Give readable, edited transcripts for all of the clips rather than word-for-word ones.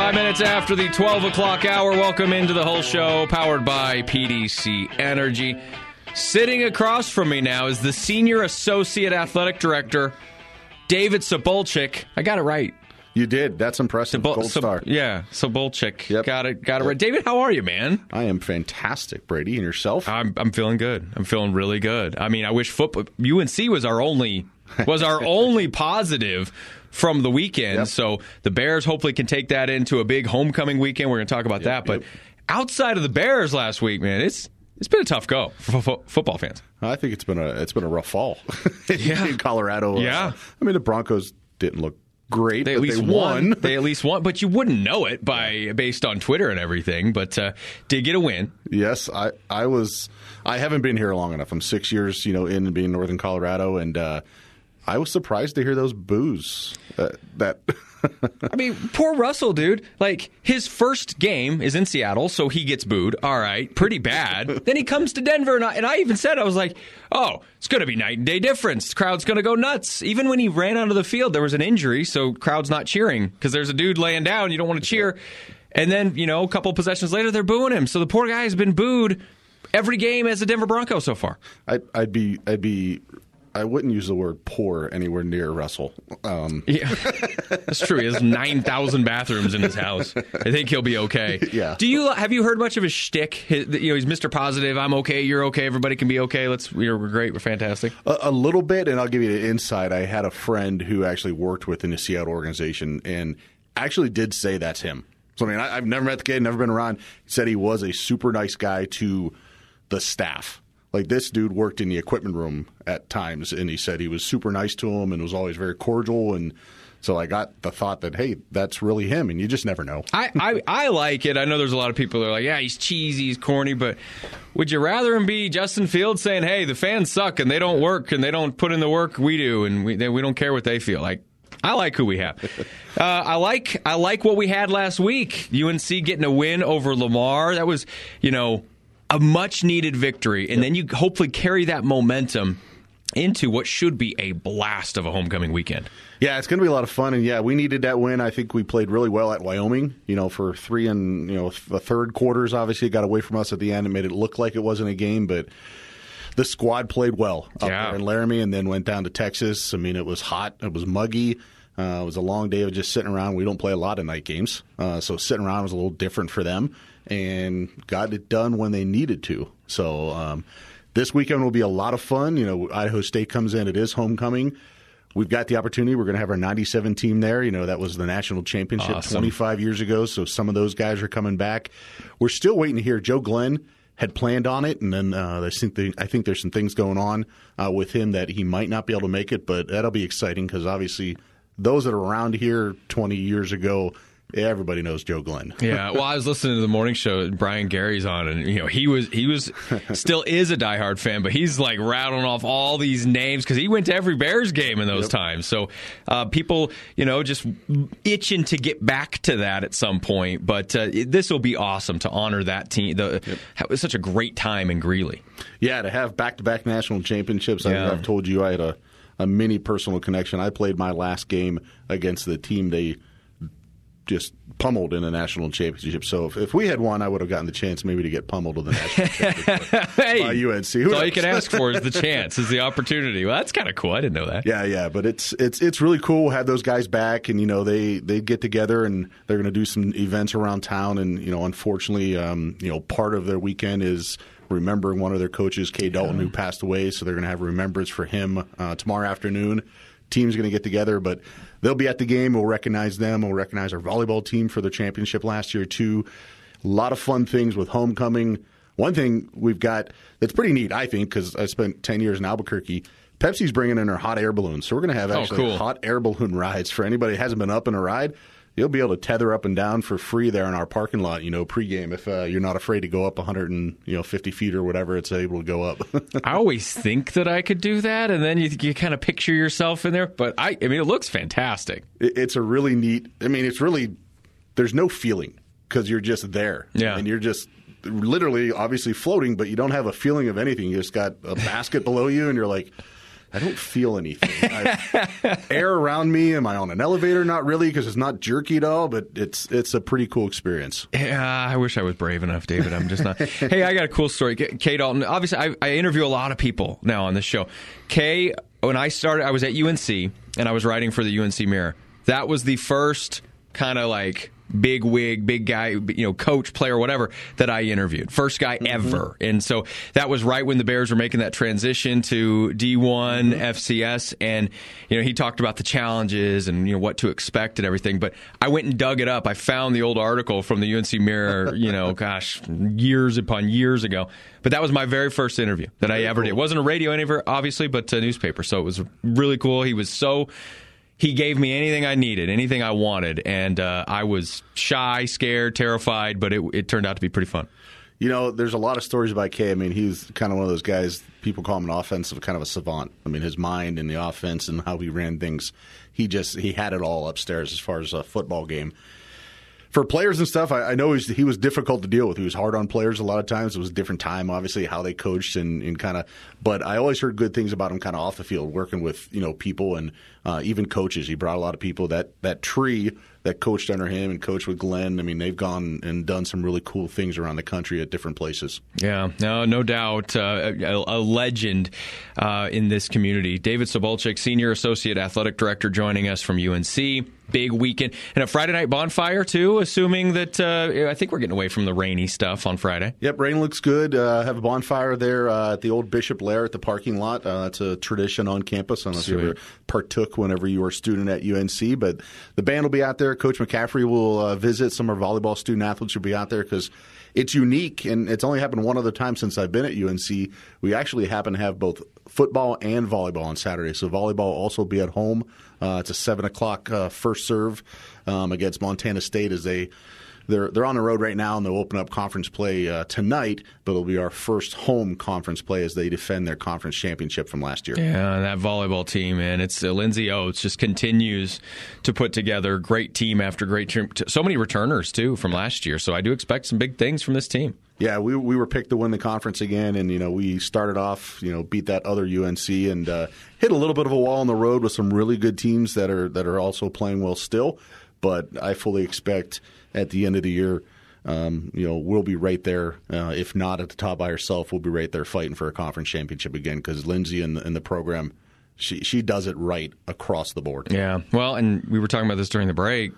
5 minutes after the 12 o'clock hour. Welcome into the whole show, powered by PDC Energy. Sitting across from me now is the Senior Associate Athletic Director, David Sobolchik. I got it right. You did. That's impressive. Gold star. Yeah, Sobolchik. Yep. Got it right. David, how are you, man? I am fantastic, Brady. And yourself? I'm feeling good. I'm feeling really good. I mean, I wish football. UNC was our only positive from the weekend. Yep. So the Bears hopefully can take that into a big homecoming weekend. We're going to talk about that. But outside of the Bears last week, man, it's been a tough go for football fans. I think it's been a rough fall in Colorado. Yeah. I mean, the Broncos didn't look great. They at least won. They at least won, but you wouldn't know it based on Twitter and everything. But did get a win. Yes, I haven't been here long enough. I'm 6 years, in and being Northern Colorado, and I was surprised to hear those boos. I mean, poor Russell, dude. Like, his first game is in Seattle, so he gets booed. All right, pretty bad. Then he comes to Denver, and I even said, I was like, oh, it's going to be night and day difference. The crowd's going to go nuts. Even when he ran onto the field, there was an injury, so crowd's not cheering because there's a dude laying down. You don't want to cheer. And then, a couple possessions later, they're booing him. So the poor guy has been booed every game as a Denver Bronco so far. I wouldn't use the word poor anywhere near Russell. Yeah, that's true. He has 9,000 bathrooms in his house. I think he'll be okay. Yeah. Have you heard much of his shtick? He's Mr. Positive. I'm okay. You're okay. Everybody can be okay. We're great. We're fantastic. A little bit, and I'll give you the insight. I had a friend who actually worked within the Seattle organization and actually did say that's him. So, I mean, I've never met the kid, never been around. He said he was a super nice guy to the staff. Like, this dude worked in the equipment room at times, and he said he was super nice to him and was always very cordial. And so I got the thought that, hey, that's really him, and you just never know. I like it. I know there's a lot of people that are like, yeah, he's cheesy, he's corny, but would you rather him be Justin Fields saying, hey, the fans suck and they don't work and they don't put in the work we do and we don't care what they feel like? I like who we have. I like what we had last week. UNC getting a win over Lamar. That was, a much-needed victory, and then you hopefully carry that momentum into what should be a blast of a homecoming weekend. Yeah, it's going to be a lot of fun, and we needed that win. I think we played really well at Wyoming, for 3 and the third quarters. Obviously, it got away from us at the end and made it look like it wasn't a game, but the squad played well up there in Laramie and then went down to Texas. I mean, it was hot. It was muggy. It was a long day of just sitting around. We don't play a lot of night games, so sitting around was a little different for them. And got it done when they needed to. So this weekend will be a lot of fun. Idaho State comes in. It is homecoming. We've got the opportunity. We're going to have our 97 team there. That was the national championship 25 years ago. So some of those guys are coming back. We're still waiting to hear. Joe Glenn had planned on it, and then I think there's some things going on with him that he might not be able to make it. But that'll be exciting because obviously those that are around here 20 years ago, everybody knows Joe Glenn. Yeah, well, I was listening to the morning show. Brian Gary's on, and he was still is a diehard fan, but he's like rattling off all these names because he went to every Bears game in those times. So people, just itching to get back to that at some point. But this will be awesome to honor that team. It was such a great time in Greeley. Yeah, to have back-to-back national championships. I've told you I had a mini personal connection. I played my last game against the team they just pummeled in a national championship. So if we had won, I would have gotten the chance maybe to get pummeled in the national championship by UNC. That's all you can ask for is the chance, is the opportunity. Well, that's kind of cool. I didn't know that. Yeah, but it's really cool. We'll have those guys back, and they get together and they're going to do some events around town. And unfortunately, part of their weekend is remembering one of their coaches, Kay Dalton, who passed away. So they're going to have a remembrance for him tomorrow afternoon. Team's going to get together, but they'll be at the game. We'll recognize them. We'll recognize our volleyball team for the championship last year, too. A lot of fun things with homecoming. One thing we've got that's pretty neat, I think, because I spent 10 years in Albuquerque, Pepsi's bringing in our hot air balloons. So we're going to have hot air balloon rides for anybody who hasn't been up in a ride. You'll be able to tether up and down for free there in our parking lot, pregame, if you're not afraid to go up 150 feet or whatever it's able to go up. I always think that I could do that, and then you kind of picture yourself in there. But I mean, it looks fantastic. It's a really neat. I mean, it's really there's no feeling because you're just there, and you're just literally, obviously floating, but you don't have a feeling of anything. You just got a basket below you, and you're like. I don't feel anything. Air around me. Am I on an elevator? Not really, because it's not jerky at all, but it's a pretty cool experience. Yeah, I wish I was brave enough, David. I'm just not. Hey, I got a cool story. Kay Dalton, obviously, I interview a lot of people now on this show. Kay, when I started, I was at UNC, and I was writing for the UNC Mirror. That was the first kind of like big wig, big guy, coach, player, whatever, that I interviewed. First guy ever. And so that was right when the Bears were making that transition to D1, FCS. And, he talked about the challenges and, what to expect and everything. But I went and dug it up. I found the old article from the UNC Mirror, years upon years ago. But that was my very first interview that I ever did. It wasn't a radio interview, obviously, but a newspaper. So it was really cool. He gave me anything I needed, anything I wanted, and I was shy, scared, terrified, but it turned out to be pretty fun. There's a lot of stories about Kay. I mean, he's kind of one of those guys, people call him an offensive, kind of a savant. I mean, his mind and the offense and how he ran things, he had it all upstairs as far as a football game. For players and stuff, I know he was difficult to deal with. He was hard on players a lot of times. It was a different time, obviously, how they coached and kind of. But I always heard good things about him kind of off the field, working with people and even coaches. He brought a lot of people. That tree that coached under him and coached with Glenn, I mean, they've gone and done some really cool things around the country at different places. Yeah, no doubt. A legend in this community. David Sobolchik, Senior Associate Athletic Director, joining us from UNC. Big weekend. And a Friday night bonfire, too, assuming that I think we're getting away from the rainy stuff on Friday. Yep, rain looks good. Have a bonfire there at the old Bishop Lair at the parking lot. That's a tradition on campus. I don't know if you ever partook whenever you were a student at UNC, but the band will be out there. Coach McCaffrey will visit. Some of our volleyball student athletes will be out there because it's unique, and it's only happened one other time since I've been at UNC. We actually happen to have both football and volleyball on Saturday. So volleyball will also be at home. It's a 7 o'clock first serve against Montana State as they're on the road right now, and they'll open up conference play tonight, but it'll be our first home conference play as they defend their conference championship from last year. Yeah, that volleyball team, man. It's Lindsay Oates just continues to put together great team after great team. So many returners, too, from last year. So I do expect some big things from this team. Yeah, we were picked to win the conference again, and we started off, beat that other UNC and hit a little bit of a wall on the road with some really good teams that are also playing well still. But I fully expect at the end of the year, we'll be right there. If not at the top by herself, we'll be right there fighting for a conference championship again because Lindsay and the program, she does it right across the board. Yeah, well, and we were talking about this during the break.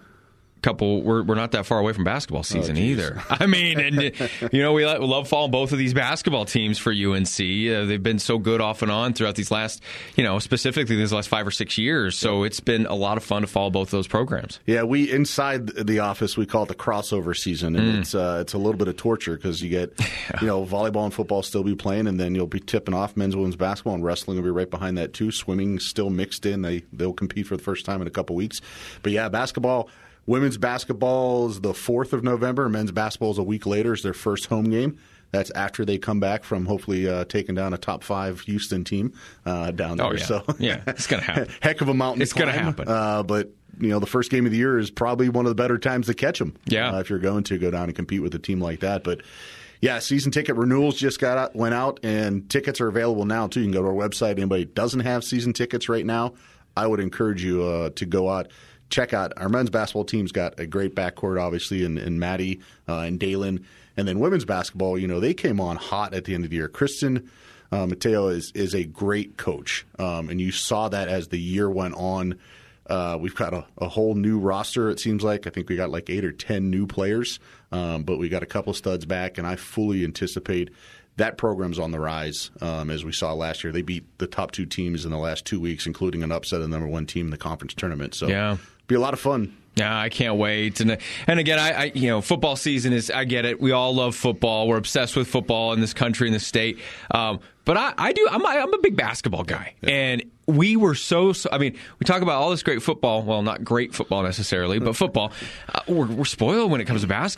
We're not that far away from basketball season either. I mean, and we love following both of these basketball teams for UNC. They've been so good off and on throughout these last, specifically these last 5 or 6 years. So it's been a lot of fun to follow both of those programs. Yeah, we inside the office we call it the crossover season, and it's a little bit of torture because you get volleyball and football still be playing, and then you'll be tipping off men's, women's basketball, and wrestling will be right behind that too. Swimming still mixed in. They'll compete for the first time in a couple weeks. But yeah, basketball. Women's basketball is the 4th of November. Men's basketball is a week later. It's their first home game. That's after they come back from hopefully taking down a top 5 Houston team down there. Oh, yeah. So it's going to happen. Heck of a mountain It's going to happen. But the first game of the year is probably one of the better times to catch them. Yeah. If you're going to go down and compete with a team like that. But yeah, season ticket renewals just went out, and tickets are available now too. You can go to our website. Anybody doesn't have season tickets right now, I would encourage you to go out. Check out our men's basketball team's got a great backcourt, obviously, in Maddie and Dalen. And then women's basketball, they came on hot at the end of the year. Kristen Mateo is a great coach, and you saw that as the year went on. We've got a whole new roster, it seems like. I think we got like 8 or 10 new players, but we got a couple studs back, and I fully anticipate that program's on the rise, as we saw last year. They beat the top 2 teams in the last 2 weeks, including an upset of the number 1 team in the conference tournament. So yeah. Be a lot of fun. Yeah, I can't wait. And again, I football season is, I get it. We all love football. We're obsessed with football in this country, in this state. But I'm a big basketball guy. Yeah. And we were we talk about all this great football. Well, not great football necessarily, but football. We're spoiled when it comes to basketball.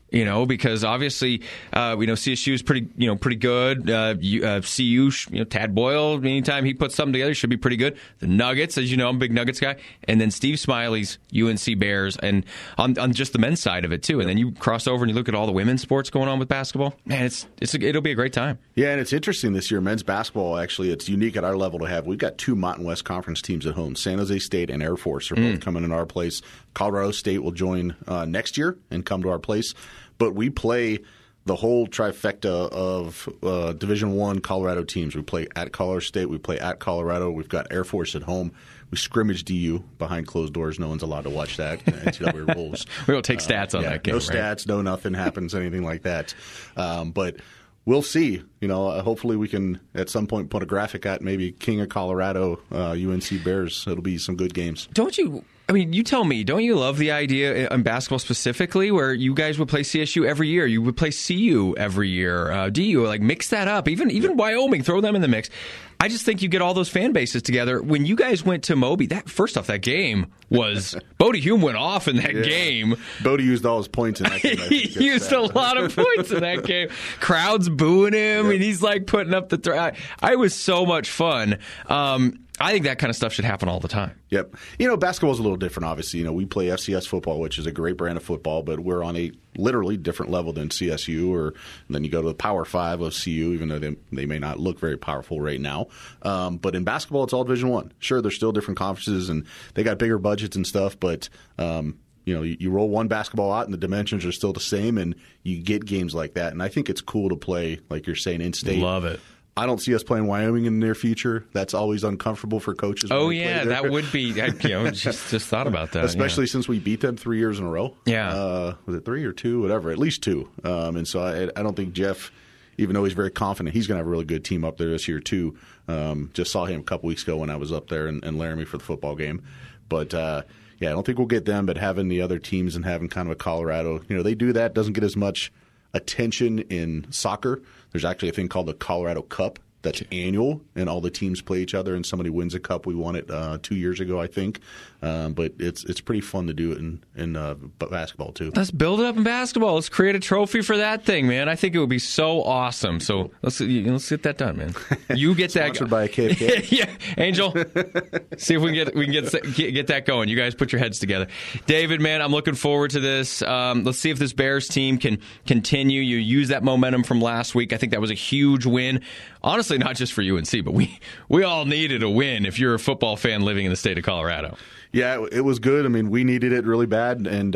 Because obviously, CSU is pretty good. CU, Tad Boyle, anytime he puts something together, should be pretty good. The Nuggets, as you know, I'm a big Nuggets guy. And then Steve Smiley's UNC Bears, and on just the men's side of it, too. And then you cross over and you look at all the women's sports going on with basketball. Man, it'll be a great time. Yeah, and it's interesting this year. Men's basketball, actually, it's unique at our level to have. We've got 2 Mountain West Conference teams at home. San Jose State and Air Force are both coming in our place. Colorado State will join next year and come to our place. But we play the whole trifecta of Division I Colorado teams. We play at Colorado State. We play at Colorado. We've got Air Force at home. We scrimmage DU behind closed doors. No one's allowed to watch that. NCAA rules. We don't take stats on that game. No stats. No nothing happens. Anything like that. But we'll see. Hopefully we can at some point put a graphic at maybe King of Colorado, UNC Bears. It'll be some good games. Don't you? I mean, you tell me, don't you love the idea in basketball specifically where you guys would play CSU every year? You would play CU every year. DU, mix that up. Even Wyoming, throw them in the mix. I just think you get all those fan bases together. When you guys went to Moby, that game was Bodie Hume went off in that game. Bodie used all his points in that game. He used a lot of points in that game. Crowds booing him, and he's putting up the throw. It was so much fun. I think that kind of stuff should happen all the time. Yep. Basketball's a little different, obviously. We play FCS football, which is a great brand of football, but we're on a literally different level than CSU, or then you go to the Power 5 of CU, even though they may not look very powerful right now. But in basketball, it's all Division I. Sure, there's still different conferences, and they got bigger budgets and stuff, but you roll one basketball out and the dimensions are still the same, and you get games like that. And I think it's cool to play, like you're saying, in-state. Love it. I don't see us playing Wyoming in the near future. That's always uncomfortable for coaches. Oh, yeah, that would be. Just thought about that. Especially since we beat them 3 years in a row. Yeah. Was it 3 or 2? Whatever. At least 2. And so I don't think Jeff, even though he's very confident, he's going to have a really good team up there this year, too. Just saw him a couple weeks ago when I was up there in Laramie for the football game. But, I don't think we'll get them, but having the other teams and having kind of a Colorado, they do that. Doesn't get as much attention in soccer. There's actually a thing called the Colorado Cup that's annual, and all the teams play each other, and somebody wins a cup. We won it 2 years ago, I think. But it's pretty fun to do it in basketball, too. Let's build it up in basketball. Let's create a trophy for that thing, man. I think it would be so awesome. So let's get that done, man. You get that. Sponsored by KFK. Yeah, Angel. See if we can get that going. You guys put your heads together. David, man, I'm looking forward to this. Let's see if this Bears team can continue. You use that momentum from last week. I think that was a huge win. Honestly, not just for UNC, but we all needed a win if you're a football fan living in the state of Colorado. Yeah, it was good. I mean, we needed it really bad, and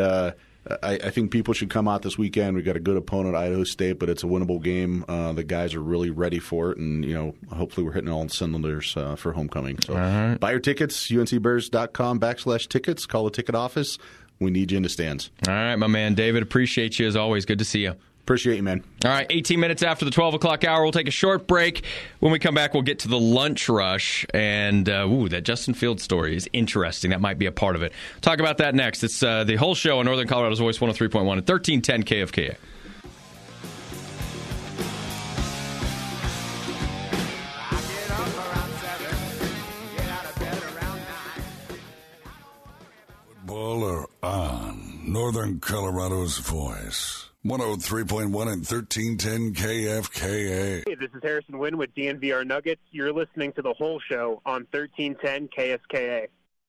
I think people should come out this weekend. We've got a good opponent, Idaho State, but it's a winnable game. The guys are really ready for it, and hopefully we're hitting all cylinders for homecoming. So buy your tickets, uncbears.com/tickets. Call the ticket office. We need you in the stands. All right, my man, David. Appreciate you as always. Good to see you. Appreciate you, man. All right, 18 minutes after the 12 o'clock hour, we'll take a short break. When we come back, we'll get to the lunch rush. And, that Justin Fields story is interesting. That might be a part of it. Talk about that next. It's the whole show on Northern Colorado's Voice 103.1 and 1310 KFKA. Football on Northern Colorado's Voice. 103.1 and 1310 KFKA. Hey, this is Harrison Wynn with DNVR Nuggets. You're listening to the whole show on 1310 KSKA.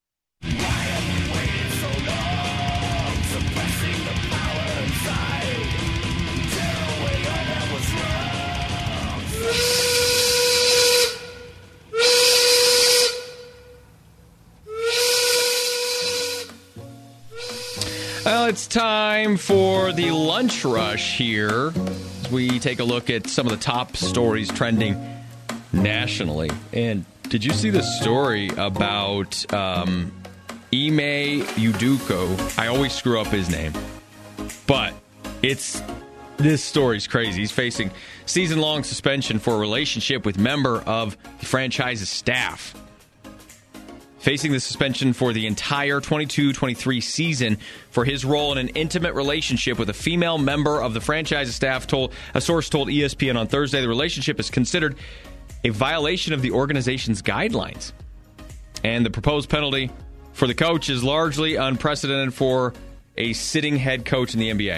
Well, it's time for the lunch rush here as we take a look at some of the top stories trending nationally. And did you see the story about Ime Udoka? I always screw up his name, but this story's crazy. He's facing season-long suspension for a relationship with member of the franchise's staff. Facing the suspension for the entire 22-23 season for his role in an intimate relationship with a female member of the franchise staff, a source told ESPN on Thursday. The relationship is considered a violation of the organization's guidelines. And the proposed penalty for the coach is largely unprecedented for a sitting head coach in the NBA.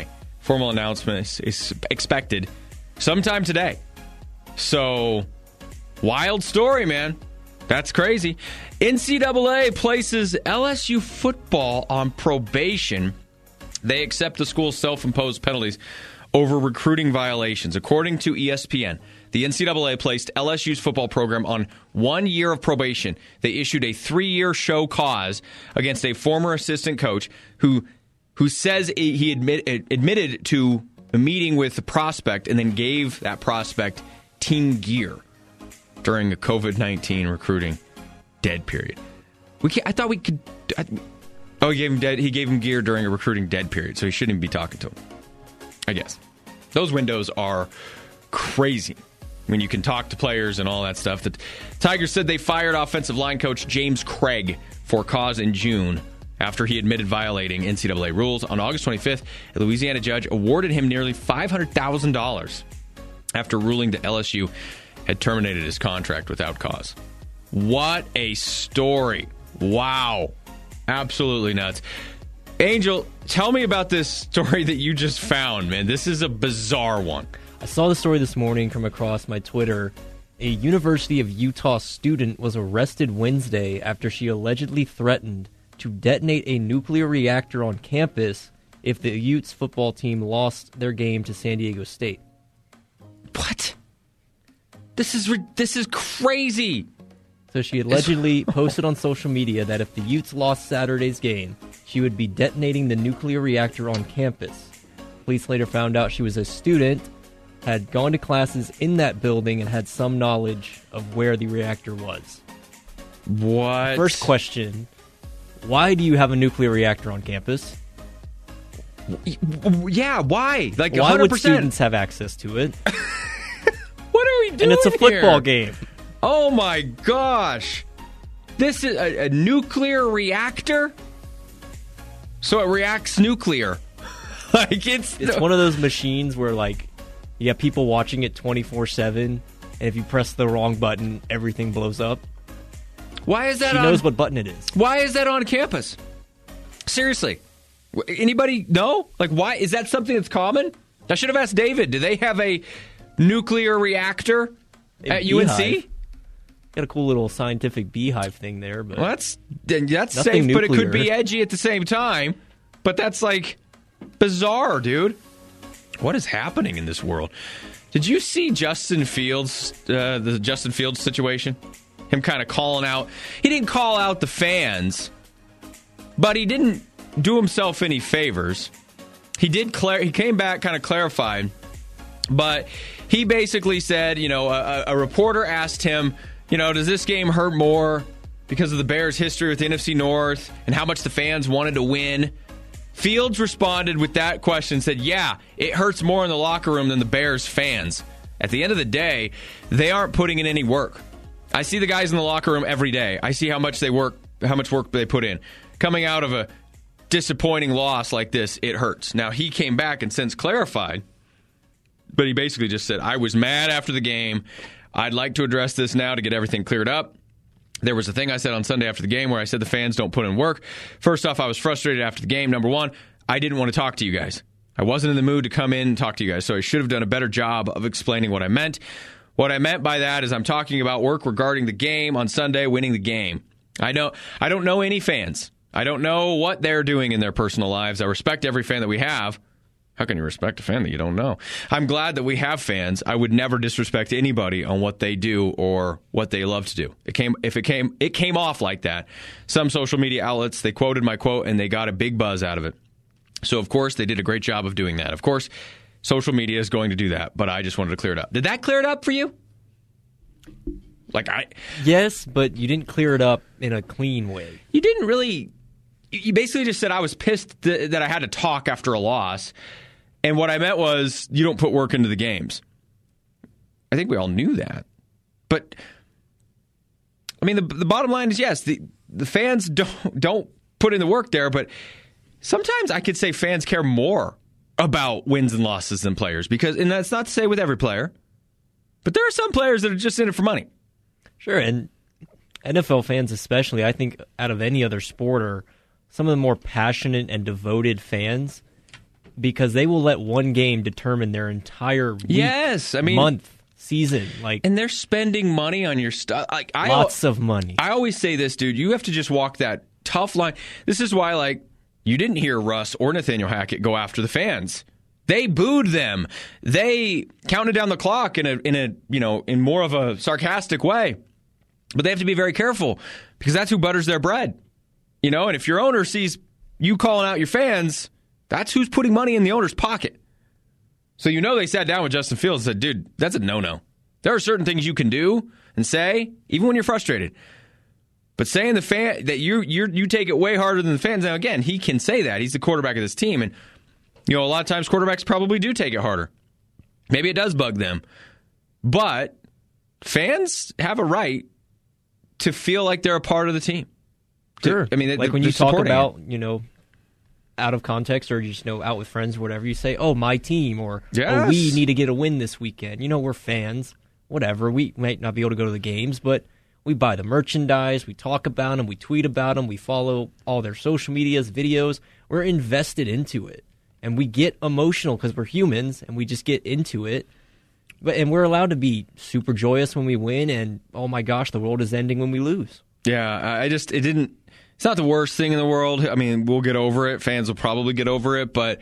Formal announcement is expected sometime today. So, wild story, man. That's crazy. NCAA places LSU football on probation. They accept the school's self-imposed penalties over recruiting violations. According to ESPN, the NCAA placed LSU's football program on 1 year of probation. They issued a 3-year show cause against a former assistant coach who says he admitted to a meeting with the prospect and then gave that prospect team gear during a COVID-19 recruiting dead period. I thought we could. He gave him gear during a recruiting dead period, so he shouldn't even be talking to him. I guess those windows are crazy when you can talk to players and all that stuff. The Tigers said they fired offensive line coach James Craig for cause in June after he admitted violating NCAA rules. On August 25th, a Louisiana judge awarded him nearly $500,000 after ruling that LSU had terminated his contract without cause. What a story. Wow. Absolutely nuts. Angel, tell me about this story that you just found, man. This is a bizarre one. I saw the story this morning come across my Twitter. A University of Utah student was arrested Wednesday after she allegedly threatened to detonate a nuclear reactor on campus if the Utes football team lost their game to San Diego State. What? This is crazy. So she allegedly posted on social media that if the Utes lost Saturday's game, she would be detonating the nuclear reactor on campus. Police later found out she was a student, had gone to classes in that building, and had some knowledge of where the reactor was. What? First question, why do you have a nuclear reactor on campus? Yeah, why? Like, why 100%. would students have access to it? What are we doing? And it's a football here? game. Oh my gosh. This is a nuclear reactor? So it reacts nuclear. Like it's one of those machines where like you have people watching it 24/7, and if you press the wrong button, everything blows up. Why is that She knows what button it is. Why is that on campus? Seriously. Anybody know? Like, why? Is that something that's common? I should have asked David. Do they have a nuclear reactor at UNC? Got a cool little scientific beehive thing there, but well, that's safe, nuclear. But it could be edgy at the same time. But that's like bizarre, dude. What is happening in this world? Did you see Justin Fields, the Justin Fields situation? Him kind of calling out. He didn't call out the fans, but he didn't do himself any favors. He did. He came back, kind of clarified, but he basically said, a reporter asked him, does this game hurt more because of the Bears' history with the NFC North and how much the fans wanted to win? Fields responded with that question and said, yeah, it hurts more in the locker room than the Bears fans. At the end of the day, they aren't putting in any work. I see the guys in the locker room every day. I see how much work they put in. Coming out of a disappointing loss like this, it hurts. Now, he came back and since clarified, but he basically just said, I was mad after the game. I'd like to address this now to get everything cleared up. There was a thing I said on Sunday after the game where I said the fans don't put in work. First off, I was frustrated after the game. Number one, I didn't want to talk to you guys. I wasn't in the mood to come in and talk to you guys, so I should have done a better job of explaining what I meant. What I meant by that is I'm talking about work regarding the game on Sunday, winning the game. I don't know any fans. I don't know what they're doing in their personal lives. I respect every fan that we have. How can you respect a fan that you don't know? I'm glad that we have fans. I would never disrespect anybody on what they do or what they love to do. It came off like that. Some social media outlets, they quoted my quote and they got a big buzz out of it. So, of course, they did a great job of doing that. Of course, social media is going to do that, but I just wanted to clear it up. Did that clear it up for you? Yes, but you didn't clear it up in a clean way. You didn't really. You basically just said I was pissed that I had to talk after a loss. And what I meant was you don't put work into the games. I think we all knew that. But, I mean, the bottom line is, yes, the fans don't put in the work there. But sometimes I could say fans care more about wins and losses than players. And that's not to say with every player. But there are some players that are just in it for money. Sure, and NFL fans especially, I think out of any other sport, are some of the more passionate and devoted fans. because they will let one game determine their entire week, Yes, I mean, month, season. And they're spending money on your stuff. Lots of money. I always say this, dude. You have to just walk that tough line. This is why, you didn't hear Russ or Nathaniel Hackett go after the fans. They booed them. They counted down the clock in more of a sarcastic way. But they have to be very careful because that's who butters their bread. And if your owner sees you calling out your fans, that's who's putting money in the owner's pocket. So they sat down with Justin Fields and said, dude, that's a no-no. There are certain things you can do and say, even when you're frustrated. But saying the fan that you take it way harder than the fans. Now, again, he can say that. He's the quarterback of this team. And, a lot of times quarterbacks probably do take it harder. Maybe it does bug them. But fans have a right to feel like they're a part of the team. Sure. When you talk about, out of context or just, out with friends or whatever, you say, oh, my team, or oh, we need to get a win this weekend. We're fans, whatever. We might not be able to go to the games, but we buy the merchandise, we talk about them, we tweet about them, we follow all their social medias, videos. We're invested into it. And we get emotional because we're humans, and we just get into it. And we're allowed to be super joyous when we win, and oh my gosh, the world is ending when we lose. Yeah, it's not the worst thing in the world. I mean, we'll get over it. Fans will probably get over it. But,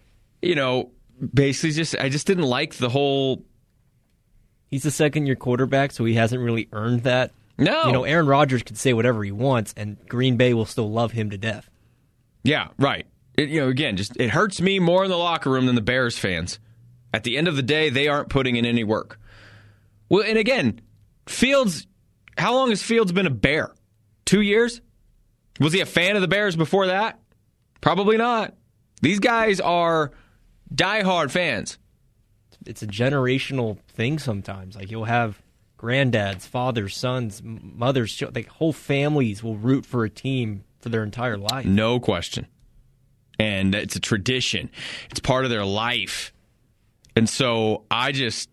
basically I just didn't like the whole... He's a second-year quarterback, so he hasn't really earned that. No. Aaron Rodgers could say whatever he wants, and Green Bay will still love him to death. Yeah, right. Again, it hurts me more in the locker room than the Bears fans. At the end of the day, they aren't putting in any work. Well, and again, Fields, how long has Fields been a Bear? 2 years? Was he a fan of the Bears before that? Probably not. These guys are diehard fans. It's a generational thing sometimes. You'll have granddads, fathers, sons, mothers, whole families will root for a team for their entire life. No question. And it's a tradition. It's part of their life. And so if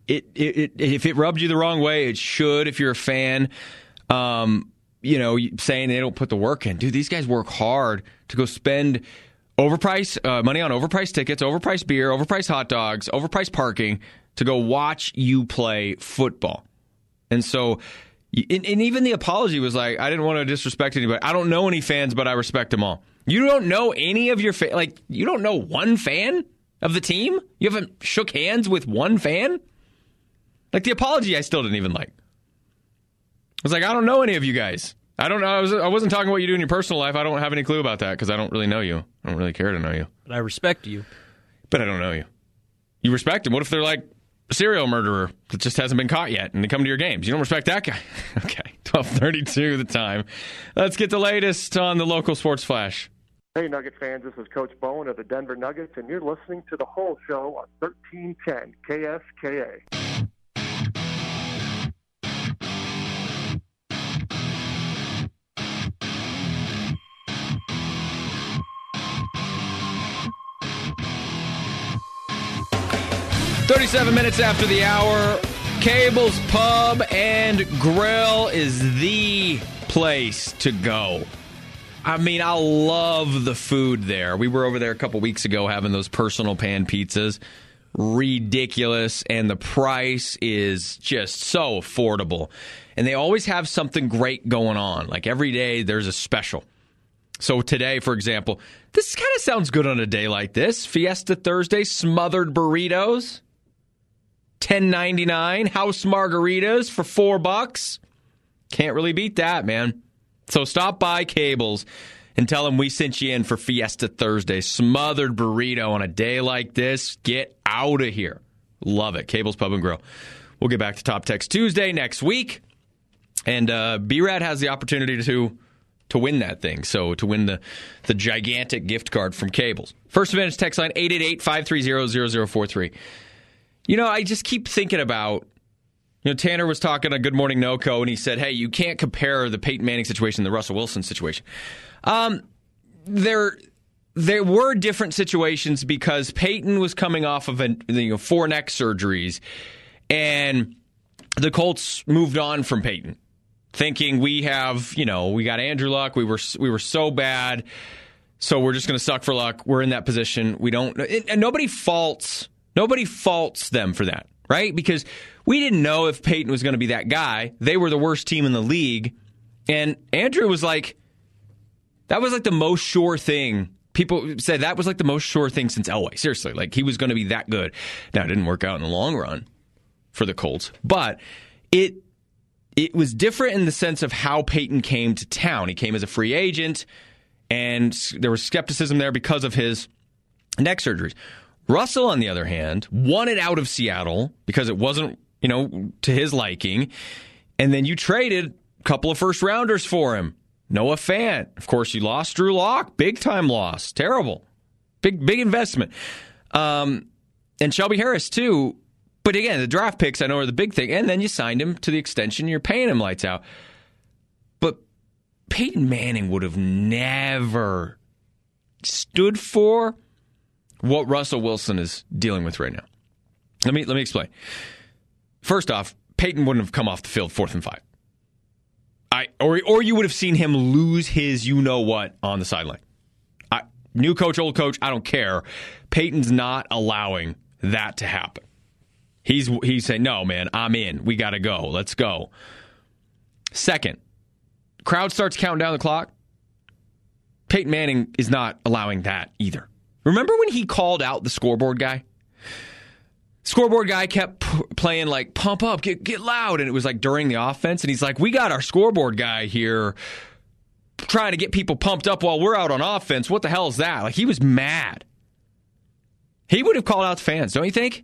it rubbed you the wrong way, it should. If you're a fan, saying they don't put the work in. Dude, these guys work hard to go spend money on overpriced tickets, overpriced beer, overpriced hot dogs, overpriced parking to go watch you play football. And so, and even the apology was I didn't want to disrespect anybody. I don't know any fans, but I respect them all. You don't know any of your you don't know one fan of the team? You haven't shook hands with one fan? The apology I still didn't even like. I was I don't know any of you guys. I don't know. I wasn't talking about what you do in your personal life. I don't have any clue about that because I don't really know you. I don't really care to know you. But I respect you. But I don't know you. You respect them. What if they're a serial murderer that just hasn't been caught yet and they come to your games? You don't respect that guy? Okay, 12:32 the time. Let's get the latest on the local sports flash. Hey, Nugget fans, this is Coach Bowen of the Denver Nuggets, and you're listening to The Whole Show on 1310 KFKA. "37 minutes after the hour, Cable's Pub and Grill is the place to go. I mean, I love the food there. We were over there a couple weeks ago having those personal pan pizzas. Ridiculous. And the price is just so affordable. And they always have something great going on. Every day there's a special. So today, for example, this kind of sounds good on a day like this. Fiesta Thursday, smothered burritos. $10.99. House margaritas for $4. Can't really beat that, man. So stop by Cable's and tell them we sent you in for Fiesta Thursday. Smothered burrito on a day like this. Get out of here. Love it. Cable's Pub and Grill. We'll get back to Top Text Tuesday next week. And B-Rad has the opportunity to win that thing. So to win the gigantic gift card from Cable's. First Advantage text line 888-530-0043. I just keep thinking about, Tanner was talking on Good Morning NoCo, and he said, hey, you can't compare the Peyton Manning situation to the Russell Wilson situation. There were different situations because Peyton was coming off of 4 neck surgeries, and the Colts moved on from Peyton, thinking we got Andrew Luck. We were so bad So we're just going to suck for luck. We're in that position. We don't, and nobody faults them for that, right? Because we didn't know if Peyton was going to be that guy. They were the worst team in the league. And Andrew was like, that was like the most sure thing. People said that was like the most sure thing since Elway. Seriously, like he was going to be that good. Now, it didn't work out in the long run for the Colts, but it was different in the sense of how Peyton came to town. He came as a free agent, and there was skepticism there because of his neck surgeries. Russell, on the other hand, wanted out of Seattle because it wasn't, to his liking. And then you traded a couple of first-rounders for him. Noah Fant. Of course, you lost Drew Lock. Big-time loss. Terrible. Big investment. And Shelby Harris, too. But again, the draft picks, I know, are the big thing. And then you signed him to the extension. You're paying him lights out. But Peyton Manning would have never stood for what Russell Wilson is dealing with right now. Let me explain. First off, Peyton wouldn't have come off the field 4th and 5. Or you would have seen him lose his you-know-what on the sideline. New coach, old coach, I don't care. Peyton's not allowing that to happen. He's saying, no, man, I'm in. We got to go. Let's go. Second, crowd starts counting down the clock. Peyton Manning is not allowing that either. Remember when he called out the scoreboard guy? Scoreboard guy kept playing like, pump up, get loud. And it was like during the offense. And he's like, we got our scoreboard guy here trying to get people pumped up while we're out on offense. What the hell is that? Like, he was mad. He would have called out the fans, don't you think?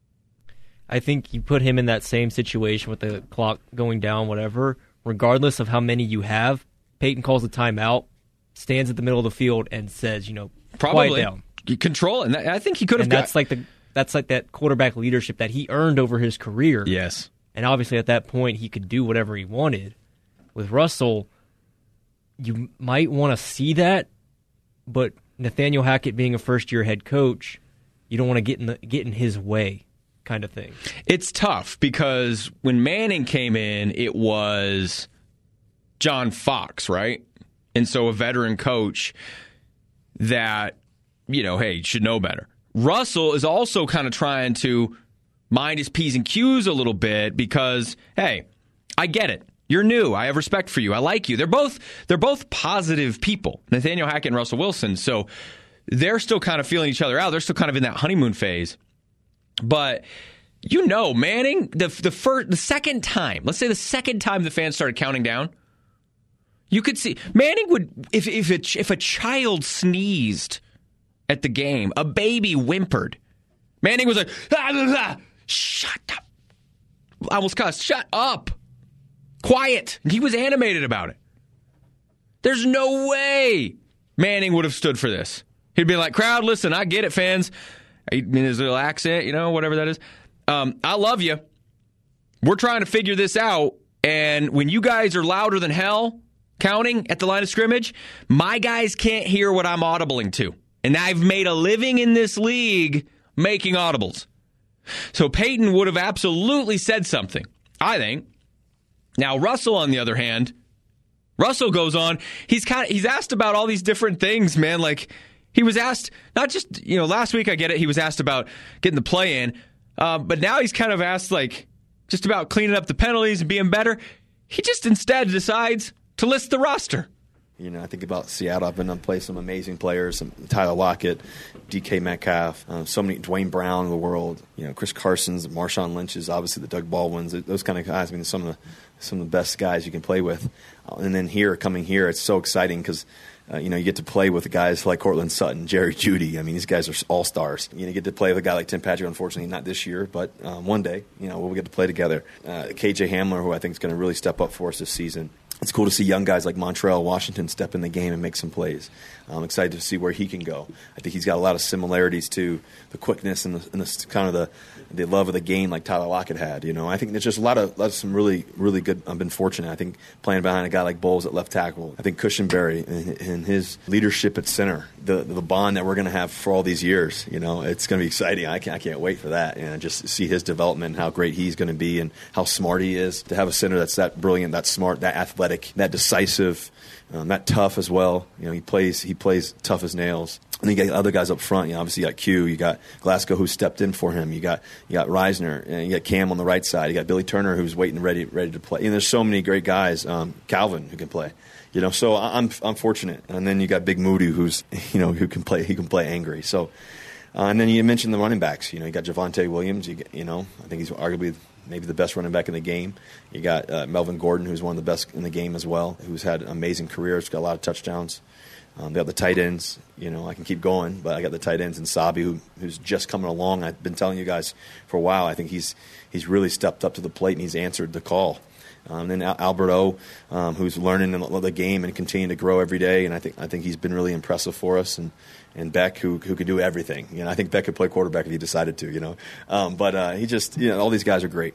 I think you put him in that same situation with the clock going down, whatever. Regardless of how many you have, Peyton calls a timeout, stands at the middle of the field, and says, probably quiet down. You control it. And I think he could have. That's like that quarterback leadership that he earned over his career. Yes. And obviously at that point he could do whatever he wanted. With Russell, you might want to see that, but Nathaniel Hackett being a first-year head coach, you don't want to get in his way kind of thing. It's tough because when Manning came in, it was John Fox, right? And so a veteran coach that, hey, should know better. Russell is also kind of trying to mind his P's and Q's a little bit because, hey, I get it. You're new. I have respect for you. I like you. They're both positive people, Nathaniel Hackett and Russell Wilson. So they're still kind of feeling each other out. They're still kind of in that honeymoon phase. But Manning, the second time, let's say the second time the fans started counting down, you could see Manning would if a child sneezed at the game, a baby whimpered, Manning was like, shut up. I almost cussed. Shut up. Quiet. And he was animated about it. There's no way Manning would have stood for this. He'd be like, crowd, listen, I get it, fans. In his little accent, whatever that is. I love you. We're trying to figure this out. And when you guys are louder than hell counting at the line of scrimmage, my guys can't hear what I'm audibling to. And I've made a living in this league making audibles. So Peyton would have absolutely said something, I think. Now, Russell, on the other hand, Russell goes on. He's asked about all these different things, man. Like, he was asked, not just, last week, I get it, he was asked about getting the play in. But now he's kind of asked, like, just about cleaning up the penalties and being better. He just instead decides to list the roster. I think about Seattle. I've been on play some amazing players, some Tyler Lockett, DK Metcalf, so many Dwayne Brown of the world, Chris Carson's, Marshawn Lynch's, obviously the Doug Baldwins, those kind of guys. I mean, some of the best guys you can play with. And then coming here, it's so exciting because you get to play with guys like Cortland Sutton, Jerry Jeudy. I mean, these guys are all-stars. You get to play with a guy like Tim Patrick, unfortunately not this year, but one day, we'll get to play together. KJ Hamler, who I think is going to really step up for us this season. It's cool to see young guys like Montreal Washington step in the game and make some plays. I'm excited to see where he can go. I think he's got a lot of similarities to the quickness and the kind of the love of the game like Tyler Lockett had. I think there's just a lot of some really, really good. I've been fortunate. I think playing behind a guy like Bowles at left tackle. I think Cushenberry and his leadership at center, the bond that we're going to have for all these years. It's going to be exciting. I can't wait for that. And just see his development, how great he's going to be, and how smart he is. To have a center that's that brilliant, that smart, that athletic. athletic, that decisive, that tough as well. He plays tough as nails. And then you got other guys up front. Obviously you got Q, you got Glasgow who stepped in for him. You got Reisner, and you got Cam on the right side. You got Billy Turner who's waiting ready to play. And there's so many great guys. Calvin who can play. So I'm fortunate. And then you got Big Moody who's who can play. He can play angry. So and then you mentioned the running backs. You got Javonte Williams. I think he's arguably maybe the best running back in the game. You got Melvin Gordon, who's one of the best in the game as well, who's had an amazing career. He's got a lot of touchdowns. They got the tight ends. I can keep going, but I got the tight ends and Sabi, who's just coming along. I've been telling you guys for a while. I think he's really stepped up to the plate and he's answered the call. And then Alberto, who's learning the game and continuing to grow every day, and I think he's been really impressive for us. And Beck, who could do everything. I think Beck could play quarterback if he decided to. But he just all these guys are great.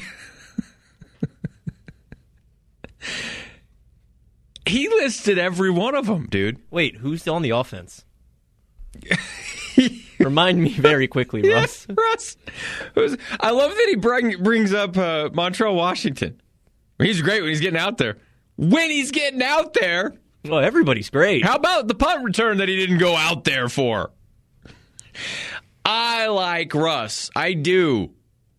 He listed every one of them, dude. Wait, who's on the offense? Remind me very quickly, Russ. Russ. I love that he brings up Montrell Washington. He's great when he's getting out there. When he's getting out there. Well, everybody's great. How about the punt return that he didn't go out there for? I like Russ. I do.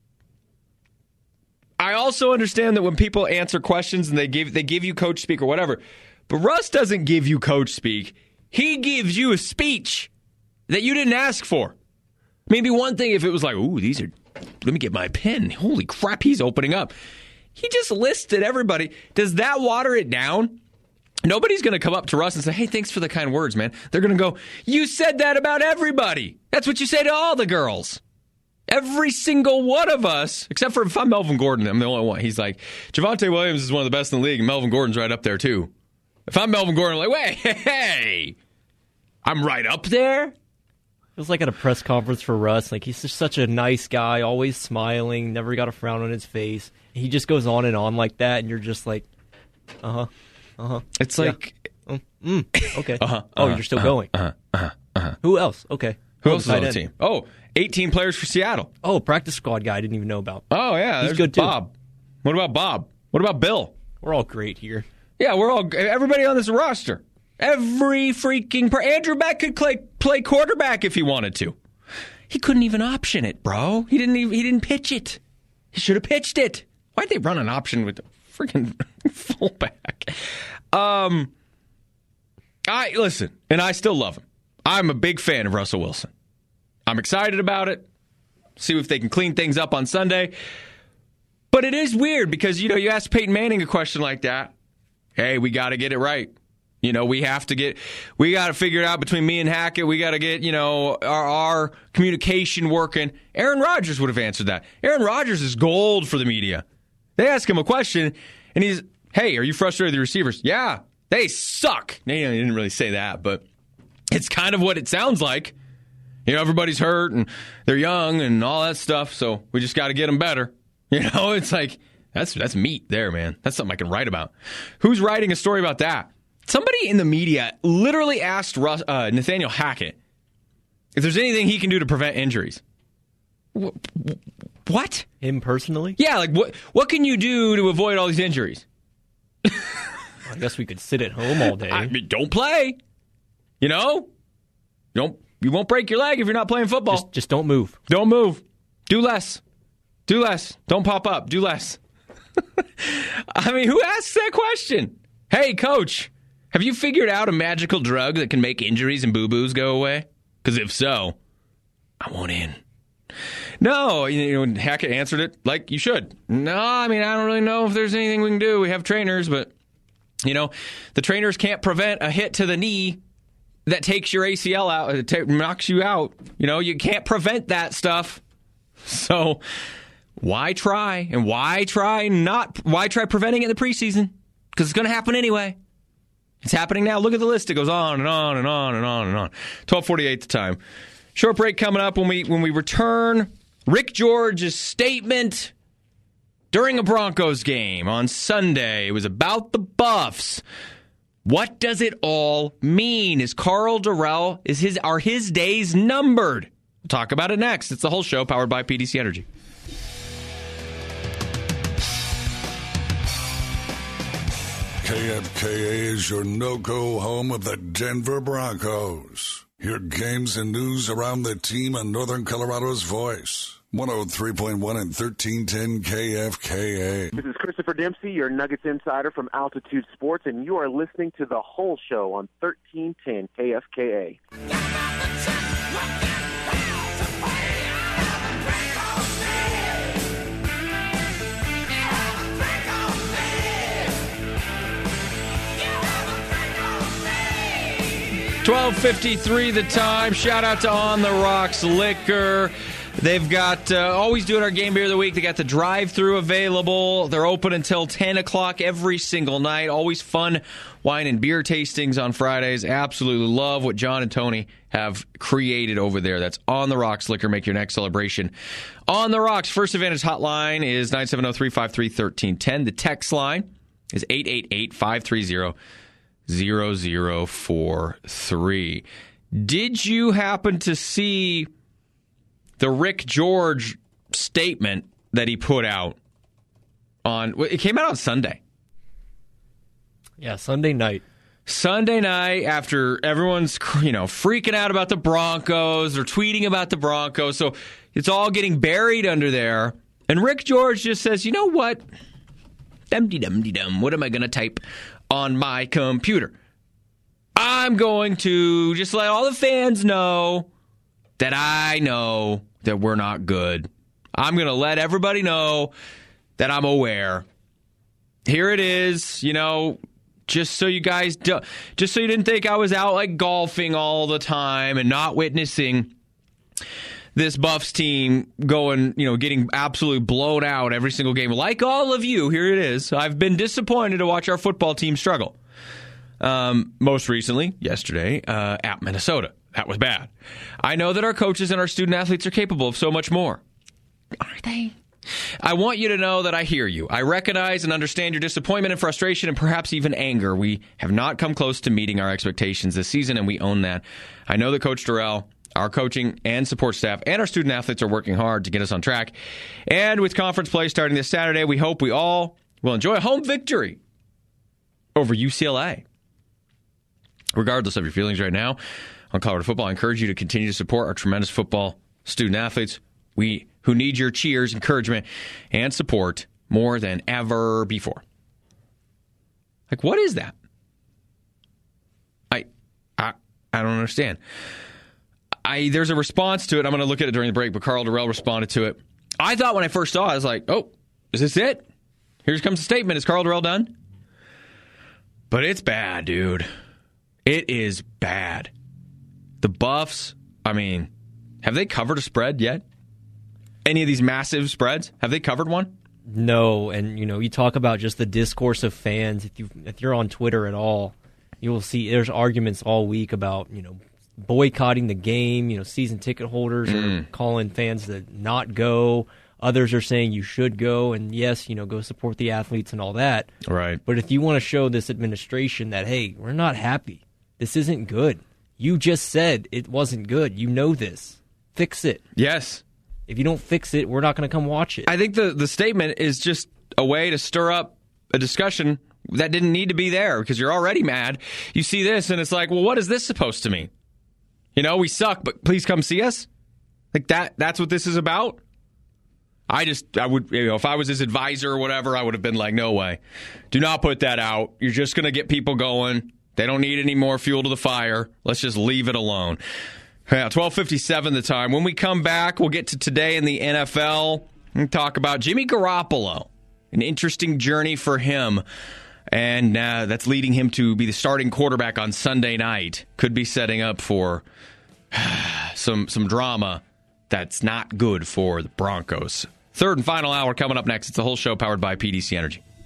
I also understand that when people answer questions and they give you coach speak or whatever, but Russ doesn't give you coach speak. He gives you a speech that you didn't ask for. Maybe one thing if it was like, ooh, let me get my pen. Holy crap, he's opening up. He just listed everybody. Does that water it down? Nobody's going to come up to Russ and say, hey, thanks for the kind words, man. They're going to go, you said that about everybody. That's what you say to all the girls. Every single one of us, except for if I'm Melvin Gordon, I'm the only one. He's like, Javonte Williams is one of the best in the league, and Melvin Gordon's right up there, too. If I'm Melvin Gordon, I'm like, wait, hey, I'm right up there? It was like at a press conference for Russ. Like, he's just such a nice guy, always smiling, never got a frown on his face. He just goes on and on like that, and you're just like, It's like, okay. You're still going. Who else? Okay. Who else is on the team? 18 players for Seattle. Practice squad guy I didn't even know about. Oh, yeah. He's good, too. Bob. What about Bob? What about Bill? We're all great here. Yeah, everybody on this roster. Every freaking Andrew Beck could play quarterback if he wanted to. He couldn't even option it, bro. He didn't pitch it. He should have pitched it. Why'd they run an option with the freaking fullback? Listen, and I still love him. I'm a big fan of Russell Wilson. I'm excited about it. See if they can clean things up on Sunday. But it is weird because, you ask Peyton Manning a question like that. Hey, we got to get it right. We got to figure it out between me and Hackett. We got to get, our communication working. Aaron Rodgers would have answered that. Aaron Rodgers is gold for the media. They ask him a question, and he's, hey, are you frustrated with the receivers? Yeah, they suck. He didn't really say that, but it's kind of what it sounds like. Everybody's hurt, and they're young, and all that stuff, so we just got to get them better. It's like, that's meat there, man. That's something I can write about. Who's writing a story about that? Somebody in the media literally asked Nathaniel Hackett if there's anything he can do to prevent injuries. What? Him personally? Yeah, like what can you do to avoid all these injuries? I guess we could sit at home all day. Don't play. You won't break your leg if you're not playing football. Just don't move. Don't move. Do less. Do less. Don't pop up. Do less. Who asks that question? Hey, coach, have you figured out a magical drug that can make injuries and boo-boos go away? Because if so, I want in. No, Hackett answered it like you should. No, I don't really know if there's anything we can do. We have trainers, but, the trainers can't prevent a hit to the knee that takes your ACL out, knocks you out. You can't prevent that stuff. So why try? And why try preventing it in the preseason? Because it's going to happen anyway. It's happening now. Look at the list. It goes on and on and on and on and on. 12:48 the time. Short break coming up when we return. Rick George's statement during a Broncos game on Sunday. It was about the Buffs. What does it all mean? Is Carl Durrell, are his days numbered? We'll talk about it next. It's the whole show powered by PDC Energy. KFKA is your no-go home of the Denver Broncos. Hear games and news around the team on Northern Colorado's voice. 103.1 and 1310 KFKA. This is Christopher Dempsey, your Nuggets insider from Altitude Sports, and you are listening to The Whole Show on 1310 KFKA. 12:53 the time. Shout out to On the Rocks Liquor. They've got, always doing our game beer of the week. They got the drive-thru available. They're open until 10 o'clock every single night. Always fun wine and beer tastings on Fridays. Absolutely love what John and Tony have created over there. That's On the Rocks Liquor. Make your next celebration On the Rocks. First Advantage hotline is 970-353-1310. The text line is 888-530-0043. Did you happen to see the Rick George statement that he put out on, it came out on Sunday. Yeah, Sunday night. Sunday night after everyone's, freaking out about the Broncos or tweeting about the Broncos. So it's all getting buried under there. And Rick George just says, you know what? Dum-de-dum-de-dum. What am I going to type on my computer? I'm going to just let all the fans know that I know that we're not good. I'm going to let everybody know that I'm aware. Here it is, just so you guys, just so you didn't think I was out like golfing all the time and not witnessing this Buffs team going, getting absolutely blown out every single game. Like all of you, here it is. I've been disappointed to watch our football team struggle. Most recently, yesterday, at Minnesota. That was bad. I know that our coaches and our student athletes are capable of so much more. Are they? I want you to know that I hear you. I recognize and understand your disappointment and frustration and perhaps even anger. We have not come close to meeting our expectations this season, and we own that. I know that Coach Dorrell, our coaching and support staff, and our student athletes are working hard to get us on track. And with conference play starting this Saturday, we hope we all will enjoy a home victory over UCLA. Regardless of your feelings right now on Colorado football, I encourage you to continue to support our tremendous football student athletes who need your cheers, encouragement, and support more than ever before. Like, what is that? I don't understand. There's a response to it. I'm going to look at it during the break, but Carl Dorrell responded to it. I thought when I first saw it, I was like, oh, is this it? Here comes the statement. Is Carl Dorrell done? But it's bad, dude. It is bad. The Buffs, have they covered a spread yet? Any of these massive spreads? Have they covered one? No, and you talk about just the discourse of fans. If you're on Twitter at all, you will see there's arguments all week about boycotting the game. Season ticket holders are calling fans to not go. Others are saying you should go, and yes, go support the athletes and all that. Right. But if you want to show this administration that, hey, we're not happy, this isn't good. You just said it wasn't good. You know this. Fix it. Yes. If you don't fix it, we're not going to come watch it. I think the statement is just a way to stir up a discussion that didn't need to be there because you're already mad. You see this, and it's like, well, what is this supposed to mean? We suck, but please come see us? Like that's what this is about? I would, if I was his advisor or whatever, I would have been like, no way. Do not put that out. You're just going to get people going. They don't need any more fuel to the fire. Let's just leave it alone. Yeah, 12:57 the time. When we come back, we'll get to today in the NFL and talk about Jimmy Garoppolo. An interesting journey for him. And that's leading him to be the starting quarterback on Sunday night. Could be setting up for some drama that's not good for the Broncos. Third and final hour coming up next. It's the Whole Show powered by PDC Energy.